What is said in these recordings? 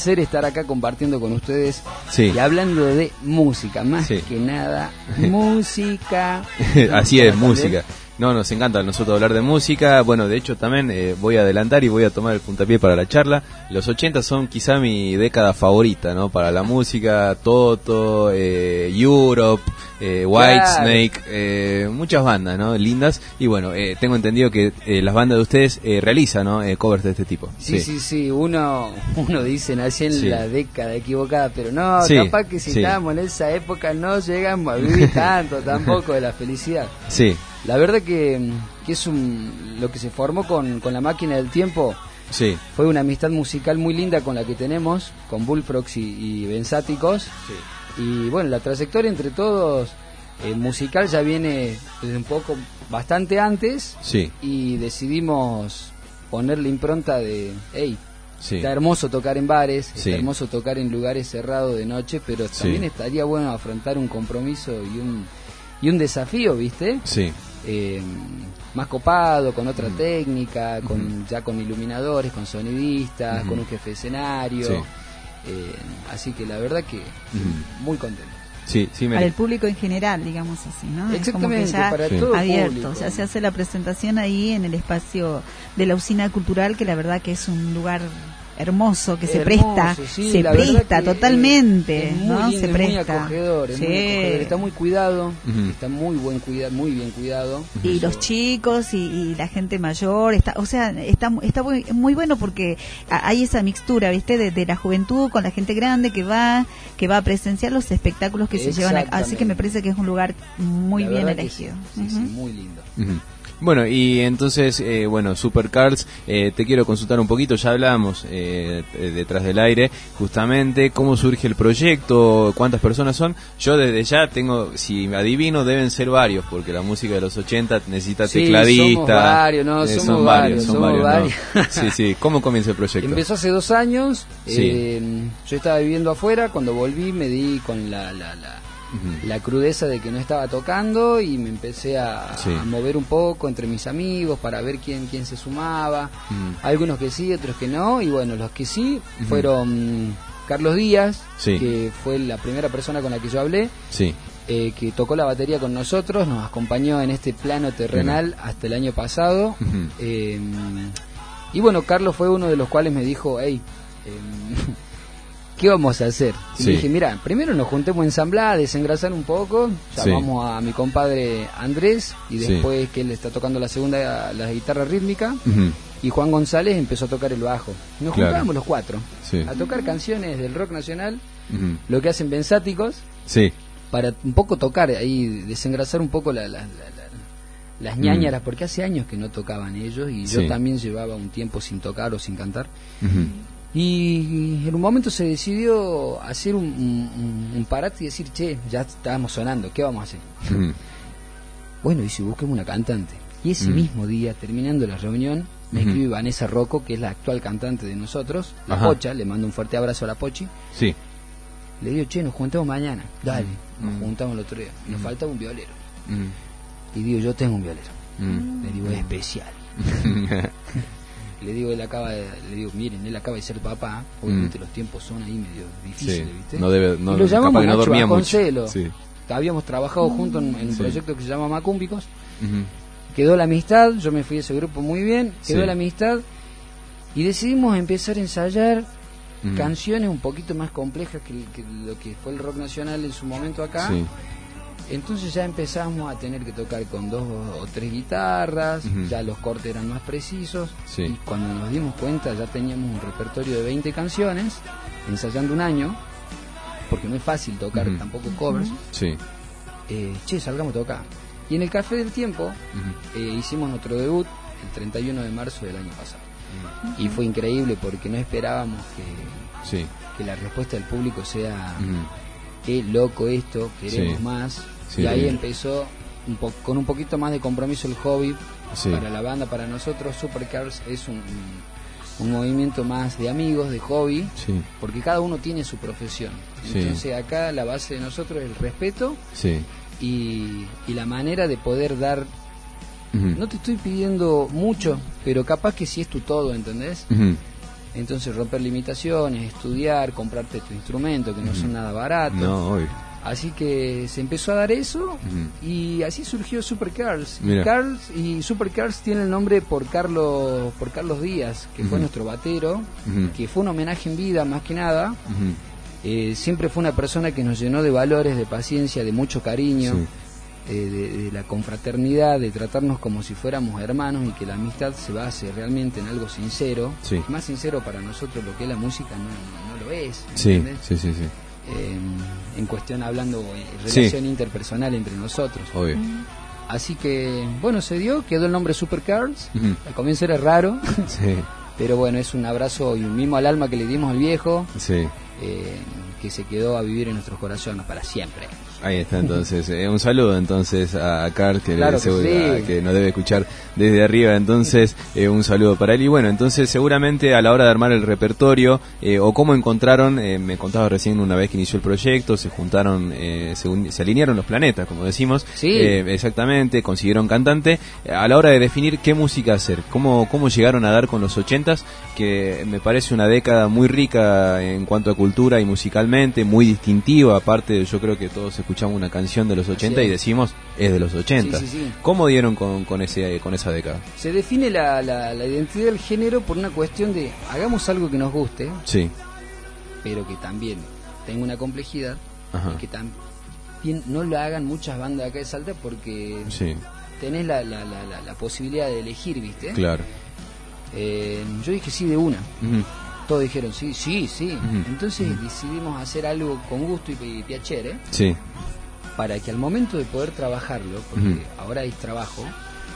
placer estar acá compartiendo con ustedes Sí. y hablando de música, más Sí. que nada, música. Así es, ¿También? música. No, nos encanta a nosotros hablar de música. Bueno, de hecho también voy a adelantar y voy a tomar el puntapié para la charla. Los 80 son quizá mi década favorita, ¿no? Para la música, Toto, Europe, Whitesnake, muchas bandas, ¿no? Lindas. Y bueno, tengo entendido que las bandas de ustedes realizan, ¿no? Covers de este tipo. Sí. Uno dice, nací en Sí. la década equivocada, pero no, Sí, capaz que si sí. estábamos en esa época no llegamos a vivir tanto tampoco de la felicidad. Sí, La verdad que es lo que se formó con la máquina del tiempo. sí. Fue una amistad musical muy linda con la que tenemos, con Bullfrogs y Bensáticos. Y bueno, la trayectoria entre todos musical ya viene desde un poco bastante antes. Sí. Y decidimos ponerle impronta de, hey, Sí. está hermoso tocar en bares, Sí. está hermoso tocar en lugares cerrados de noche, pero Sí. también estaría bueno afrontar un compromiso y un desafío, ¿viste? Sí. Más copado, con otra técnica, ya con iluminadores, con sonidistas, con un jefe de escenario. Sí. Así que la verdad que muy contento. Sí, sí, Para el público en general, digamos así, ¿no? Es como que Exactamente, ya para Sí. todo abierto, público. ya se hace la presentación ahí en el espacio de la Usina Cultural, que la verdad que es un lugar hermoso, que se Hermoso, presta, sí, se la verdad presta que totalmente, es muy ¿no? lindo, Se es muy presta. acogedor, es Sí. muy acogedor, está muy cuidado, Ujú. está muy bien cuidado. Y Eso- los chicos y la gente mayor, está muy bueno porque hay esa mixtura, ¿viste? De la juventud con la gente grande que va a presenciar los espectáculos que se llevan acá. Así que me parece que es un lugar muy La bien verdad que elegido. Sí, sí, Ujú. muy lindo. Ujú. Bueno, y entonces, Supercars, te quiero consultar un poquito, ya hablábamos detrás del aire, justamente, cómo surge el proyecto, cuántas personas son. Yo desde ya tengo, si me adivino, deben ser varios, porque la música de los 80 necesita Sí, tecladista. somos varios, ¿no? Son varios, ¿no? Sí, sí. ¿Cómo comienza el proyecto? Empezó hace 2 años, Sí. yo estaba viviendo afuera, cuando volví me di con la Ujú. crudeza de que no estaba tocando y me empecé a Sí. mover un poco entre mis amigos para ver quién se sumaba, Ujú. algunos que sí, otros que no, y bueno, los que sí Ujú. fueron Carlos Díaz, Sí. que fue la primera persona con la que yo hablé, Sí. que tocó la batería con nosotros, nos acompañó en este plano terrenal hasta el año pasado. Ujú. Y bueno, Carlos fue uno de los cuales me dijo, hey, ¿qué vamos a hacer? Y Sí. le dije, mira, primero nos juntemos a ensamblar, a desengrasar un poco, Sí. llamamos a mi compadre Andrés, y Sí. después que él está tocando la guitarra rítmica, Ujú. y Juan González empezó a tocar el bajo. Nos Claro. juntábamos los 4 Sí. a tocar canciones del rock nacional, Ujú. lo que hacen Bensáticos, Sí. para un poco tocar ahí, desengrasar un poco las ñañaras, porque hace años que no tocaban ellos y Sí. yo también llevaba un tiempo sin tocar o sin cantar. Ujú. Y en un momento se decidió hacer un parate y decir, che, ya estábamos sonando, ¿qué vamos a hacer? Ujú. Bueno, y si busquemos una cantante. Y ese mismo día, terminando la reunión, me Ujú. escribe Vanessa Rocco, que es la actual cantante de nosotros, la Ajá. Pocha, le mando un fuerte abrazo a la Pochi. Sí. Le digo, che, nos juntamos mañana. Dale, nos Mm. juntamos el otro día. Nos faltaba un violero. Ujú. Y digo, yo tengo un violero. Ujú. Le digo, es especial. Le digo, miren, él acaba de ser papá. Obviamente los tiempos son ahí medio difíciles, Sí. ¿viste? No debe, Y no, lo llamamos capaz que no Nacho dormía mucho. Vasconcelo. Sí. Habíamos trabajado juntos en un Sí. proyecto que se llama Macúmbicos. Ujú. Quedó la amistad, yo me fui de ese grupo muy bien. Quedó Sí. la amistad y decidimos empezar a ensayar Ujú. canciones un poquito más complejas que lo que fue el rock nacional en su momento acá. Sí. Entonces ya empezamos a tener que tocar con 2 o 3 guitarras, Ujú. ya los cortes eran más precisos, Sí. y cuando nos dimos cuenta ya teníamos un repertorio de 20 canciones, ensayando un año, porque no es fácil tocar Ujú. tampoco covers. Sí. Che, salgamos a tocar. Y en el Café del Tiempo Ujú. hicimos nuestro debut el 31 de marzo del año pasado. Y fue increíble porque no esperábamos Sí. que la respuesta del público sea, Ujú. qué loco esto, queremos Sí. más. Sí, y ahí bien. empezó con un poquito más de compromiso el hobby Sí. para la banda, para nosotros. Supercars es un movimiento más de amigos, de hobby, Sí. porque cada uno tiene su profesión. Sí. Entonces acá la base de nosotros es el respeto Sí. y la manera de poder dar. Ujú. No te estoy pidiendo mucho, pero capaz que sí es tu todo, ¿entendés? Ujú. Entonces romper limitaciones, estudiar, comprarte tu instrumento, que no son nada baratos. No, obvio. Así que se empezó a dar eso y así surgió Super Carls. Y Super Carls tiene el nombre por Carlos Díaz, que fue nuestro batero, que fue un homenaje en vida más que nada. Siempre fue una persona que nos llenó de valores, de paciencia, de mucho cariño, de la confraternidad, de tratarnos como si fuéramos hermanos y que la amistad se base realmente en algo sincero. Más sincero para nosotros lo que es la música no lo es. Sí. En cuestión hablando relación interpersonal entre nosotros. Obvio. Así que bueno, se dio, quedó el nombre Super Carls. Al comienzo era raro, pero bueno, es un abrazo y un mimo al alma que le dimos al viejo, que se quedó a vivir en nuestros corazones para siempre. Ahí está, entonces, un saludo entonces a Carl, que, claro que nos debe escuchar desde arriba, entonces un saludo para él. Y bueno, entonces seguramente a la hora de armar el repertorio, o cómo encontraron, me contaba recién una vez que inició el proyecto, se juntaron, se alinearon los planetas, como decimos, exactamente, consiguieron cantante, a la hora de definir qué música hacer, cómo llegaron a dar con los 80s, que me parece una década muy rica en cuanto a cultura y musicalmente, muy distintiva, aparte yo creo que todos escuchamos una canción de los 80 y decimos es de los 80. ¿Cómo dieron con esa década? Se define la identidad del género por una cuestión de hagamos algo que nos guste, pero que también tenga una complejidad, y que también no lo hagan muchas bandas acá de Salta porque tenés la posibilidad de elegir, ¿viste? Claro. Yo dije sí de una. Todos dijeron sí. Entonces decidimos hacer algo con gusto y piacere, para que al momento de poder trabajarlo, porque ahora es trabajo,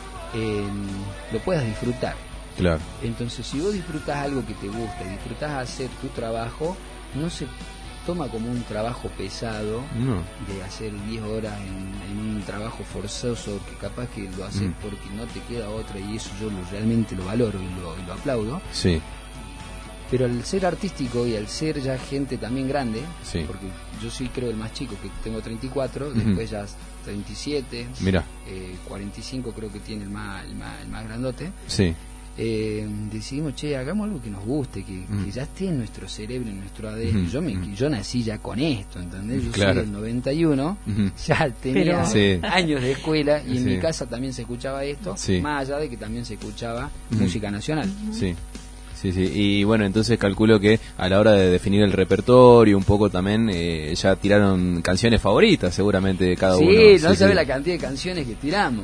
lo puedas disfrutar. Claro. Entonces, si vos disfrutás algo que te gusta y disfrutás hacer tu trabajo, no se toma como un trabajo pesado, de hacer 10 horas en un trabajo forzoso, que capaz que lo haces porque no te queda otra, y eso yo realmente lo valoro y lo aplaudo. Pero al ser artístico y al ser ya gente también grande, porque yo sí creo el más chico, que tengo 34, después ya 37, 45 creo que tiene el más grandote, decidimos, hagamos algo que nos guste, que ya esté en nuestro cerebro, en nuestro ADN. Yo nací ya con esto, ¿entendés? Yo soy del 91, ya tenía años de escuela, y en mi casa también se escuchaba esto, más allá de que también se escuchaba música nacional. Y bueno, entonces calculo que a la hora de definir el repertorio un poco también ya tiraron canciones favoritas seguramente de cada uno. No sabe la cantidad de canciones que tiramos.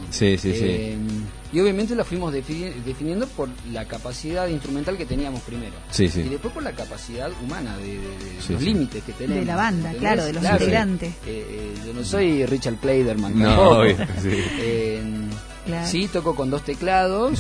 Y obviamente la fuimos definiendo por la capacidad instrumental que teníamos primero. Y después por la capacidad humana de los límites que tenemos. De la banda, ¿entendés? De los integrantes. Yo no soy Richard Clayderman tampoco. Sí, toco con 2 teclados.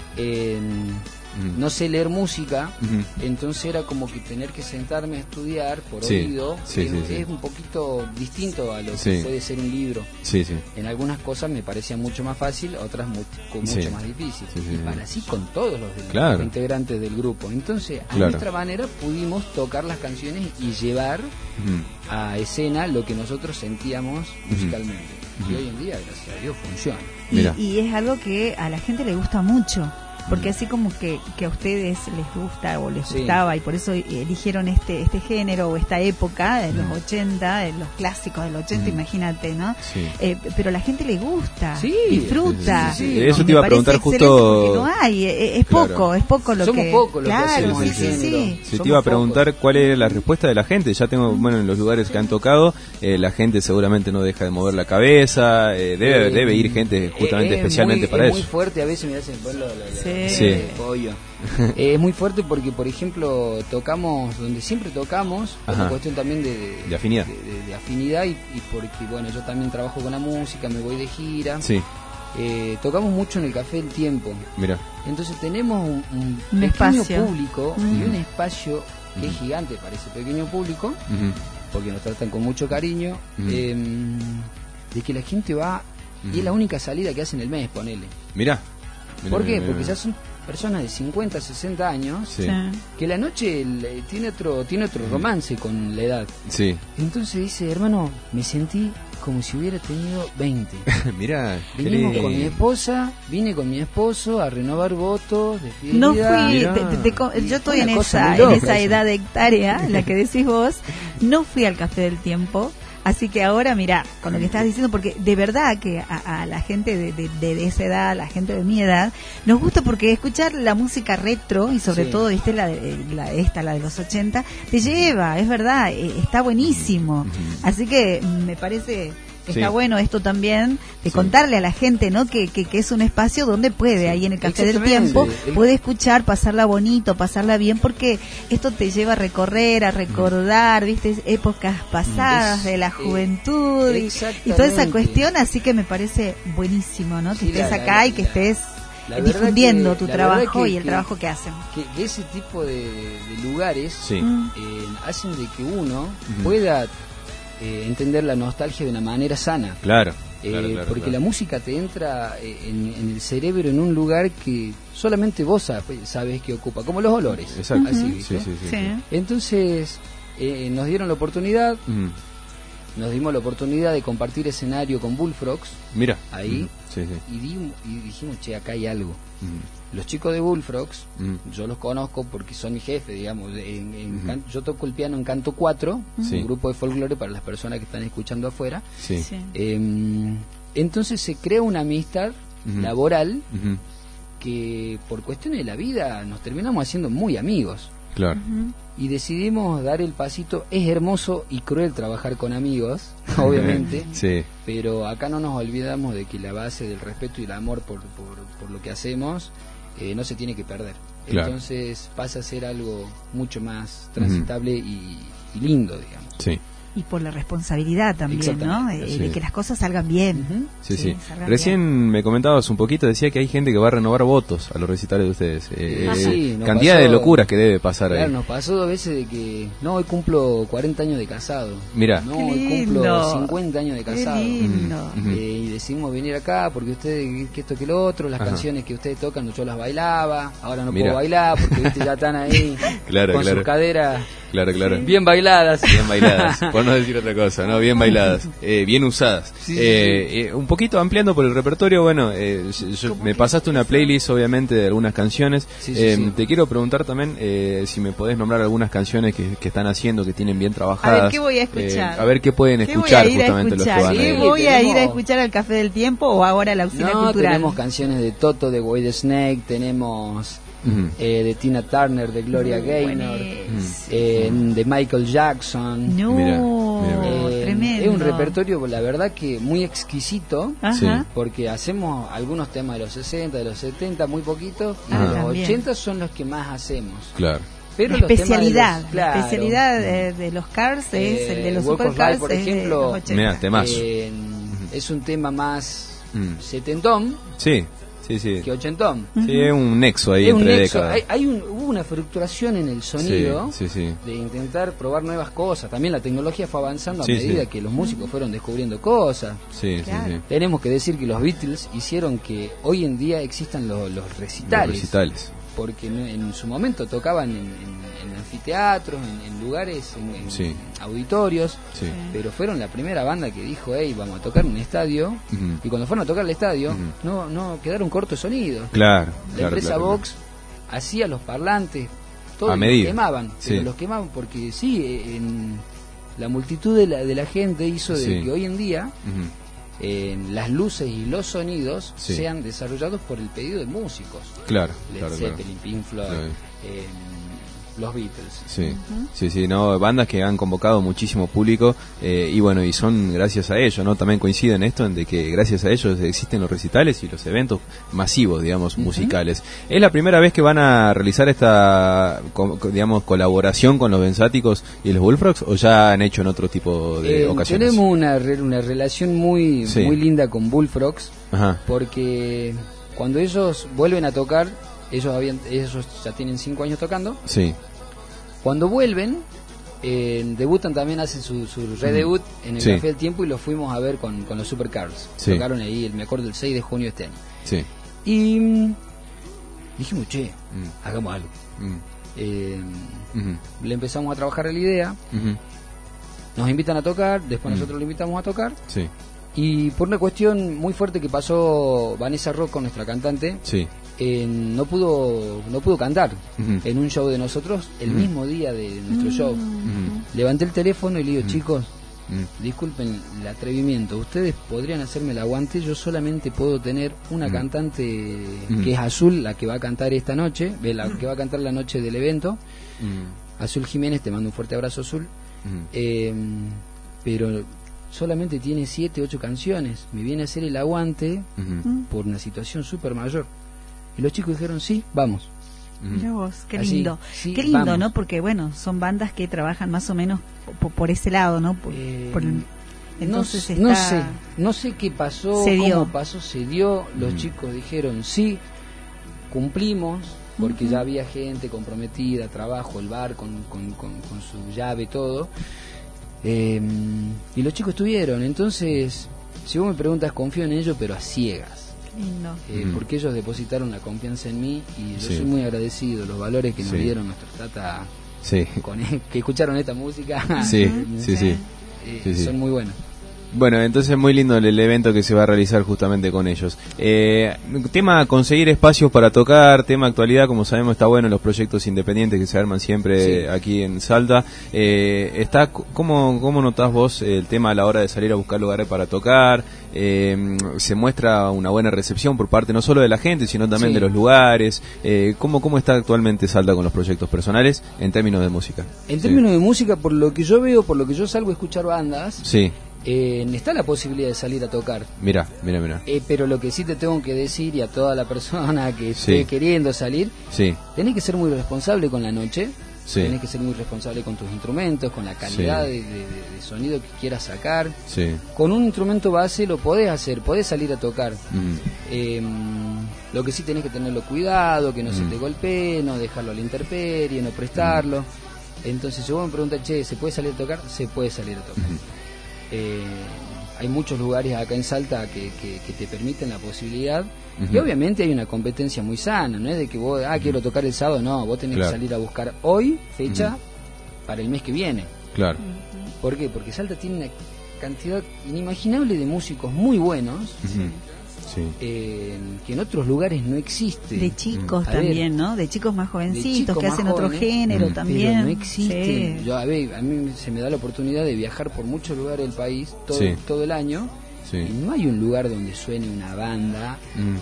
No sé leer música, entonces era como que tener que sentarme a estudiar por oído. Es un poquito distinto a lo que puede ser un libro. En algunas cosas me parecía mucho más fácil, otras mucho más difícil. Y para así con todos los integrantes del grupo. Entonces, a nuestra manera pudimos tocar las canciones y llevar a escena lo que nosotros sentíamos musicalmente. Y hoy en día, gracias a Dios, funciona. Y es algo que a la gente le gusta mucho. Porque así como que a ustedes les gusta o les gustaba y por eso eligieron este género o esta época de los 80, de los clásicos del 80, imagínate, ¿no? Pero a la gente le gusta, disfruta. Eso te iba a preguntar justo. No hay, es poco lo Somos que... poco lo que hacemos. Sí, te iba a preguntar cuál es la respuesta de la gente. Ya tengo, en los lugares que han tocado, la gente seguramente no deja de mover la cabeza, debe ir gente justamente especialmente para eso. Es muy fuerte, a veces me hacen pollo. Es muy fuerte porque, por ejemplo, tocamos donde siempre tocamos, por una cuestión también de afinidad. De afinidad y porque, yo también trabajo con la música, me voy de gira. Tocamos mucho en el Café del Tiempo. Entonces tenemos un pequeño espacio. Público y un espacio que es gigante para ese pequeño público, porque nos tratan con mucho cariño, de que la gente va y es la única salida que hacen el mes, ponele. ¿Por qué? Porque ya son personas de 50, 60 años, Sí. que la noche tiene otro romance con la edad. Sí. Entonces dice, hermano, me sentí como si hubiera tenido 20. Mirá, qué Vinimos lindo. con mi esposa, vine con mi esposo a renovar votos de No fidelidad. fui, yo estoy en Una cosa esa, muy loca en esa eso. edad de hectárea, la que decís vos, no fui al Café del Tiempo, así que ahora mirá, con lo que estás diciendo, porque de verdad que a la gente de esa edad, a la gente de mi edad, nos gusta porque escuchar la música retro, y sobre Sí. todo la de los 80, te lleva, es verdad, está buenísimo, así que me parece... Está Sí. bueno esto también de Sí. contarle a la gente, ¿no? Que es un espacio donde puede, ahí en el Café del Exactamente. Tiempo, puede escuchar, pasarla bonito, pasarla bien, porque esto te lleva a recorrer, a recordar, viste, épocas pasadas de la juventud y toda esa exactamente. cuestión, así que me parece buenísimo, ¿no? Que Sí, estés la- acá la- y que la- estés la verdad difundiendo que- tu la trabajo verdad y el trabajo que hacen. Que ese tipo de lugares Sí. hacen de que uno Ujú. pueda entender la nostalgia de una manera sana. Claro. Porque claro. la música te entra en el cerebro en un lugar que solamente vos sabes que ocupa, como los olores. Exacto. Así, Sí, ¿viste? sí, sí, Sí. Entonces nos dieron la oportunidad, Ujú. nos dimos la oportunidad de compartir escenario con Bullfrogs Mira. ahí. Ujú. Sí, sí. y dijimos, che, acá hay algo. Ujú. Los chicos de Bullfrogs, Ujú. yo los conozco porque son mi jefe, digamos. Ujú. Yo toco el piano en Canto 4, Sí. un grupo de folclore para las personas que están escuchando afuera. Sí. Sí. Entonces se crea una amistad Ujú. laboral Ujú. que por cuestiones de la vida nos terminamos haciendo muy amigos. Claro. Ujú. Y decidimos dar el pasito. Es hermoso y cruel trabajar con amigos, obviamente. Sí. Pero acá no nos olvidamos de que la base del respeto y el amor por lo que hacemos no se tiene que perder. Claro. Entonces pasa a ser algo mucho más transitable y lindo, digamos. Sí. Y por la responsabilidad también, ¿no? Exactamente, sí. De que las cosas salgan bien. Ujú. Sí, sí. salgan Recién bien. me comentabas un poquito, decía que hay gente que va a renovar votos a los recitales de ustedes. Sí, nos Cantidad pasó- de locuras que debe pasar Claro, ahí. nos pasó 2 veces de que, no, hoy cumplo 40 años de casado. Mirá. No, Qué hoy cumplo lindo. 50 años de Qué casado. lindo. Ujú. Y decidimos venir acá porque ustedes, que esto que lo otro, las Ajá. canciones que ustedes tocan, yo las bailaba, ahora no Mirá. puedo bailar porque viste ya están ahí Claro, con claro. sus caderas Claro, claro. bien bailadas. Bien bailadas, por no decir otra cosa, ¿no? Bien bailadas, bien usadas. Sí, sí, Un poquito ampliando por el repertorio, bueno, me pasaste una playlist, obviamente, de algunas canciones. Sí, sí, sí. Te quiero preguntar también si me podés nombrar algunas canciones que están haciendo, que tienen bien trabajadas. A ver, ¿qué voy a escuchar? A ver qué pueden ¿Qué voy escuchar a ir a justamente los que escuchar? van a ¿Qué ir. Sí, voy a ir a tenemos- escuchar al Café del Tiempo o ahora a la Usina No, Cultural? tenemos canciones de Toto, de Boy the Snake, tenemos Ujú. de Tina Turner, de Gloria Gaynor, de Michael Jackson. No, Mira, mira. tremendo. Es un repertorio, la verdad, que muy exquisito. Ajá. Sí. Porque hacemos algunos temas de los 60, de los 70, muy poquitos, y Ah, de los también. 80 son los que más hacemos. Claro. Pero La los temas de especialidad, los- claro, la especialidad de los Cars es el de los Walk of Supercars, Life, por es de ejemplo, los 80. Mira, temazo. es un tema más Mm. setentón Sí, sí, sí. que ochentón. Sí, es un nexo ahí Es un entre nexo, décadas. hubo una fluctuación en el sonido Sí, sí, sí. de intentar probar nuevas cosas. También la tecnología fue avanzando a Sí, medida sí. que los músicos fueron descubriendo cosas. Sí, Claro. sí, sí. Tenemos que decir que los Beatles hicieron que hoy en día existan los recitales. Los recitales. Porque en su momento tocaban en anfiteatros, en lugares, en Sí. auditorios, Sí. pero fueron la primera banda que dijo, hey, vamos a tocar en un estadio, Ujú. y cuando fueron a tocar el estadio, Ujú. no quedaron cortos de sonido. Claro, La claro, empresa claro, Vox hacía los parlantes, todos A los medida. quemaban, Sí. pero los quemaban porque sí, la multitud de la gente hizo de Sí. que hoy en día Ujú. las luces y los sonidos Sí. sean desarrollados por el pedido de músicos. Claro, Led claro, claro. Zeppelin, Pink Floyd, Sí. los Beatles. Sí, sí, sí, no, bandas que han convocado muchísimo público y bueno, y son gracias a ellos, ¿no? También coinciden esto en de que gracias a ellos existen los recitales y los eventos masivos, digamos, musicales. ¿Es la primera vez que van a realizar esta, digamos, colaboración con los Bensáticos y los Bullfrogs o ya han hecho en otro tipo de ocasiones? Tenemos una relación muy, Sí. muy linda con Bullfrogs, Ajá, porque cuando ellos vuelven a tocar, ellos ya tienen 5 años tocando. sí, Cuando vuelven, debutan también, hacen su redebut en el Sí. Café del Tiempo y los fuimos a ver con los Supercars. Sí. Tocaron ahí, me acuerdo, el 6 de junio de este año. sí. Y dijimos, che, hagamos algo. Le empezamos a trabajar la idea, nos invitan a tocar, después nosotros le invitamos a tocar, sí. Y por una cuestión muy fuerte que pasó Vanessa Rocco, nuestra cantante, sí. No pudo cantar en un show de nosotros el mismo día de nuestro show. Levanté el teléfono y le digo, chicos, disculpen el atrevimiento, ustedes podrían hacerme el aguante, yo solamente puedo tener una cantante que es Azul, la que va a cantar esta noche, la que va a cantar la noche del evento. Azul Jiménez, te mando un fuerte abrazo, Azul. Pero solamente tiene 7, 8 canciones, me viene a hacer el aguante por una situación súper mayor. Y los chicos dijeron, sí, vamos. Mirá vos, qué Así, lindo. sí, qué lindo, vamos. ¿no? Porque, bueno, son bandas que trabajan más o menos por ese lado, ¿no? Entonces no sé qué pasó, cómo pasó, se dio. Los chicos dijeron, sí, cumplimos, porque ya había gente comprometida, trabajo, el bar con su llave, todo. Y los chicos estuvieron. Entonces, si vos me preguntas, confío en ellos, pero a ciegas. Lindo. Porque ellos depositaron la confianza en mí y yo Sí. soy muy agradecido. Los valores que nos Sí. dieron nuestros tata Sí. que escucharon esta música Sí, sí, sí. Sí. son muy buenos. Bueno, entonces muy lindo el evento que se va a realizar justamente con ellos. Tema conseguir espacios para tocar, tema actualidad, como sabemos está bueno en los proyectos independientes que se arman siempre aquí en Salta. ¿Cómo notás vos el tema a la hora de salir a buscar lugares para tocar? Se muestra una buena recepción por parte no solo de la gente, sino también de los lugares. ¿Cómo está actualmente Salta con los proyectos personales en términos de música? En términos de música, por lo que yo veo, por lo que yo salgo a escuchar bandas, Sí. Está la posibilidad de salir a tocar. Mira. Pero lo que sí te tengo que decir, y a toda la persona que esté queriendo salir, tenés que ser muy responsable con la noche, tenés que ser muy responsable con tus instrumentos, con la calidad de sonido que quieras sacar. Con un instrumento base lo podés hacer, podés salir a tocar. Lo que sí tenés que tenerlo cuidado, que no se te golpee, no dejarlo a la intemperie, no prestarlo. Entonces, si vos me preguntas, che, ¿se puede salir a tocar? Se puede salir a tocar. Hay muchos lugares acá en Salta que te permiten la posibilidad, y obviamente hay una competencia muy sana, no es de que vos, quiero tocar el sábado, no, vos tenés que salir a buscar hoy fecha para el mes que viene. Claro. ¿Por qué? Porque Salta tiene una cantidad inimaginable de músicos muy buenos, que en otros lugares no existe. De chicos A también, ver, ¿no? De chicos más jovencitos chicos que más hacen otro jóvenes, género también. pero no existe. Sí. A mí se me da la oportunidad de viajar por muchos lugares del país todo el año, y no hay un lugar donde suene una banda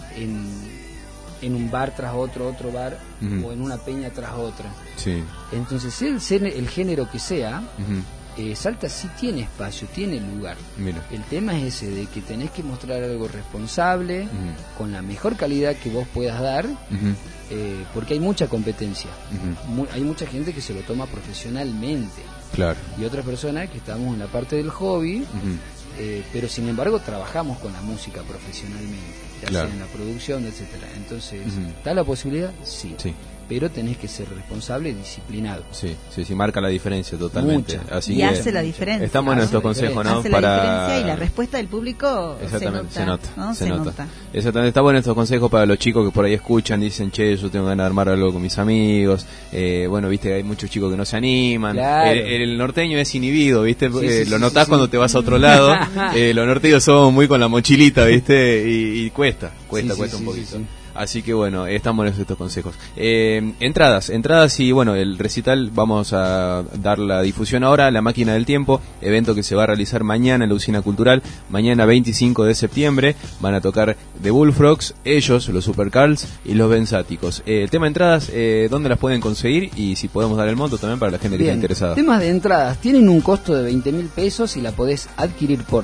en un bar tras otro bar, o en una peña tras otra. Entonces, el género que sea, Salta sí tiene espacio, tiene lugar. Mira. El tema es ese, de que tenés que mostrar algo responsable, con la mejor calidad que vos puedas dar, porque hay mucha competencia. Hay mucha gente que se lo toma profesionalmente. Claro. Y otras personas que estamos en la parte del hobby, pero sin embargo trabajamos con la música profesionalmente, ya sea en la producción, etcétera. Entonces, ¿está la posibilidad? Sí. Pero tenés que ser responsable y disciplinado. Sí, marca la diferencia totalmente. Mucha. Así y que hace la diferencia. Están buenos estos consejos, ¿no? Hace la diferencia, y la respuesta del público se nota. Exactamente, está bueno estos consejos para los chicos que por ahí escuchan, dicen, che, yo tengo ganas de armar algo con mis amigos. Bueno, viste, hay muchos chicos que no se animan. Claro. El norteño es inhibido, viste, lo notás cuando te vas a otro lado. Los norteños somos muy con la mochilita, viste, y cuesta un poquito. Así que bueno, están buenos estos consejos. Entradas y bueno, el recital, vamos a dar la difusión ahora, La Máquina del Tiempo, evento que se va a realizar mañana en la Usina Cultural, mañana 25 de septiembre, van a tocar The Bullfrogs, ellos, los Supercarls y los Bensáticos. El tema de entradas, ¿dónde las pueden conseguir? Y si podemos dar el monto también para la gente que está interesada. Temas de entradas, tienen un costo de 20.000 pesos y la podés adquirir por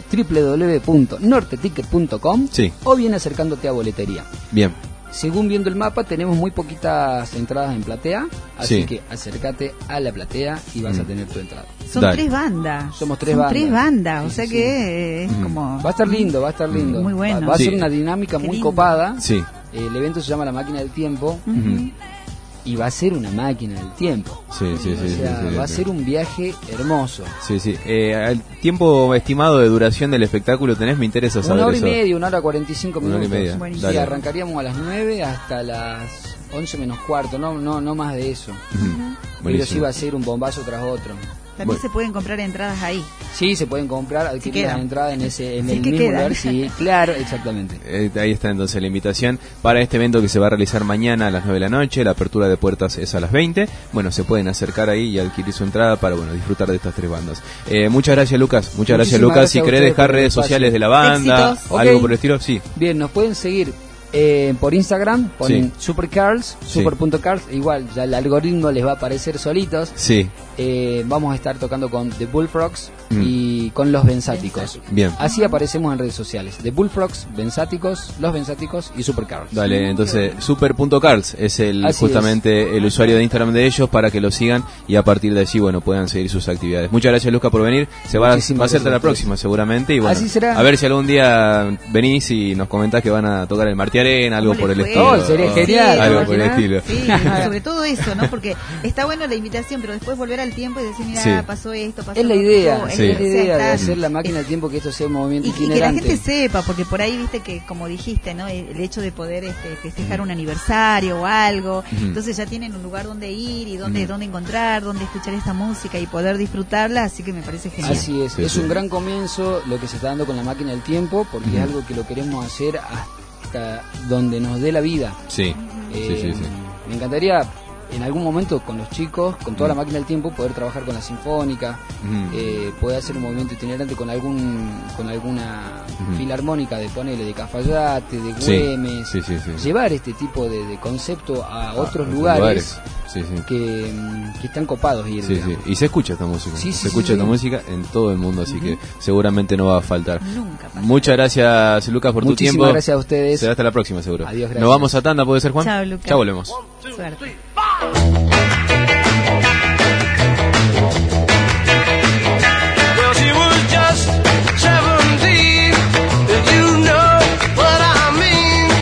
www.norteticket.com o bien acercándote a boletería. Bien. Según viendo el mapa, tenemos muy poquitas entradas en platea, así que acércate a la platea y vas a tener tu entrada. Son 3 bandas. Somos 3 bandas. O sea que es como... Va a estar lindo. Muy bueno. Va a ser una dinámica muy copada. Sí. El evento se llama La Máquina del Tiempo. Y va a ser una máquina del tiempo. Va a ser un viaje hermoso. El tiempo estimado de duración del espectáculo tenés, me interesa saber 1 hora eso. y media, 1 hora 45 minutos. Y arrancaríamos a las 9 hasta las 11 menos cuarto, no más de eso. Pero sí va a ser un bombazo tras otro. También se pueden comprar entradas ahí. Sí, se pueden comprar, adquirir las entradas en el mismo quedan. lugar. Sí, claro, exactamente. Ahí está entonces la invitación para este evento que se va a realizar mañana a las 9 de la noche. La apertura de puertas es a las 20. Bueno, se pueden acercar ahí y adquirir su entrada para disfrutar de estas 3 bandas. Muchas gracias, Lucas. Muchas gracias, Lucas. Si querés dejar redes sociales de la banda, éxitos. Algo por el estilo, sí. Bien, nos pueden seguir por Instagram, ponen SuperCarls, super.carls, igual ya el algoritmo les va a aparecer solitos. Sí. Vamos a estar tocando con The Bullfrogs y con Los Bensáticos. Bien. Así aparecemos en redes sociales: The Bullfrogs, Bensáticos, Los Bensáticos y SuperCarls. Dale, entonces super.carls es justamente el usuario de Instagram de ellos para que lo sigan y a partir de allí, puedan seguir sus actividades. Muchas gracias, Lucas, por venir. Va a ser hasta la próxima seguramente y así será. A ver si algún día venís y nos comentás que van a tocar el Martí Arena, algo por el estilo. Sería genial. Algo por el estilo. Sí, sobre todo eso, ¿no? Porque está bueno la invitación, pero después volver al tiempo y decir, mira, pasó esto, pasó es la idea, otro, es la idea de hacer la máquina del tiempo, que esto sea un movimiento itinerante. Y que la gente sepa, porque por ahí, viste, que como dijiste, ¿no? El hecho de poder festejar un aniversario o algo, entonces ya tienen un lugar donde ir y donde encontrar, donde escuchar esta música y poder disfrutarla, así que me parece genial. Así es, es un gran comienzo lo que se está dando con la máquina del tiempo, porque es algo que lo queremos hacer hasta donde nos dé la vida. Sí. Me encantaría en algún momento con los chicos, con toda la máquina del tiempo, poder trabajar con la sinfónica, poder hacer un movimiento itinerante con alguna filarmónica de Cafayate, de Güemes, llevar este tipo de concepto a otros lugares. Que están copados y se escucha esta música, esta música en todo el mundo, así que seguramente no va a faltar. Muchas gracias, Lucas, por tu tiempo. Muchísimas gracias a ustedes. Será hasta la próxima, seguro. Adiós, gracias. Nos vamos a tanda, ¿puede ser, Juan? Chao, Lucas. Ya volvemos. Suerte.